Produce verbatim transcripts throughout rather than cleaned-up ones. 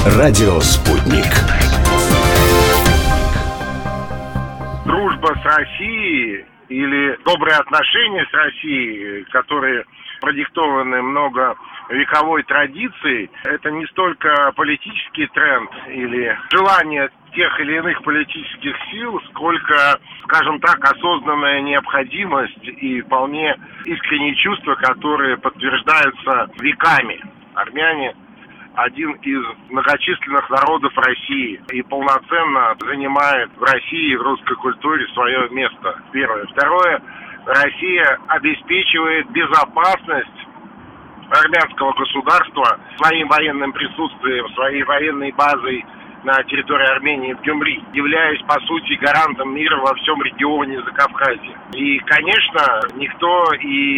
Радио «Спутник». Дружба с Россией или добрые отношения с Россией, которые продиктованы многовековой традицией, это не столько политический тренд или желание тех или иных политических сил, сколько, скажем так, осознанная необходимость и вполне искренние чувства, которые подтверждаются веками. Армяне – один из многочисленных народов России и полноценно занимает в России и в русской культуре свое место. Первое. Второе. Россия обеспечивает безопасность армянского государства своим военным присутствием, своей военной базой на территории Армении в Гюмри, являясь, по сути, гарантом мира во всем регионе Закавказья. И, конечно, никто и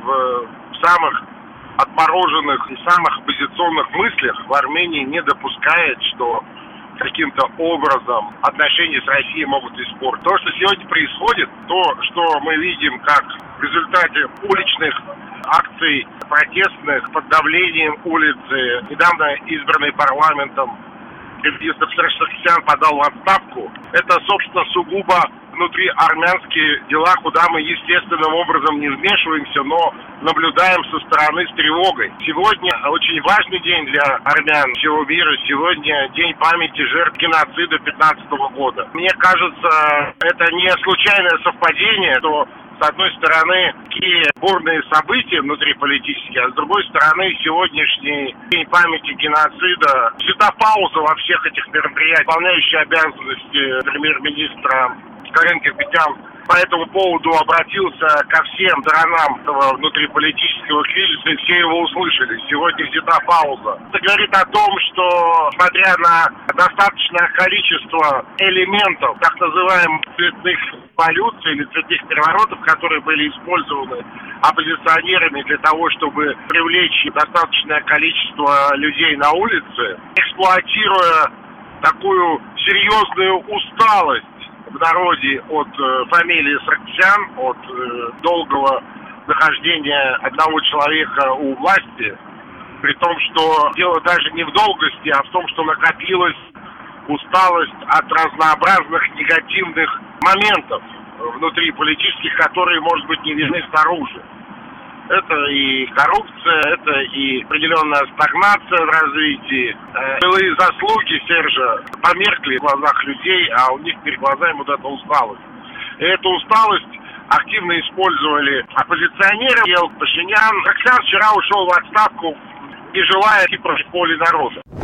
в самых отмороженных и самых оппозиционных мыслях в Армении не допускает, что каким-то образом отношения с Россией могут испортить. То, что сегодня происходит, то, что мы видим как в результате уличных акций протестных под давлением улицы, недавно избранный парламентом министр Саркисян подал в отставку, это, собственно, сугубо внутри армянские дела, куда мы естественным образом не вмешиваемся, но наблюдаем со стороны с тревогой. Сегодня очень важный день для армян всего мира. Сегодня день памяти жертв геноцида пятнадцатого года. Мне кажется, это не случайное совпадение, что с одной стороны такие бурные события внутриполитические, а с другой стороны сегодняшний день памяти геноцида, взята пауза во всех этих мероприятиях, выполняющий обязанности премьер-министра Карен Кирпичян по этому поводу обратился ко всем сторонам этого внутриполитического кризиса, и все его услышали. Сегодня взята пауза. Это говорит о том, что, смотря на достаточное количество элементов, так называемых цветных революций или цветных переворотов, которые были использованы оппозиционерами для того, чтобы привлечь достаточное количество людей на улице, эксплуатируя такую серьезную усталость в народе от э, фамилии Саркисян, от э, долгого нахождения одного человека у власти, при том, что дело даже не в долгости, а в том, что накопилась усталость от разнообразных негативных моментов внутри политических, которые, может быть, не видны снаружи. Это и коррупция, это и определенная стагнация в развитии. Былые заслуги Сержа померкли в глазах людей, а у них перед глазами вот эта усталость. И эту усталость активно использовали оппозиционеры. Ел Пашинян. Саркисян вчера ушел в отставку, не желая идти против воли народа.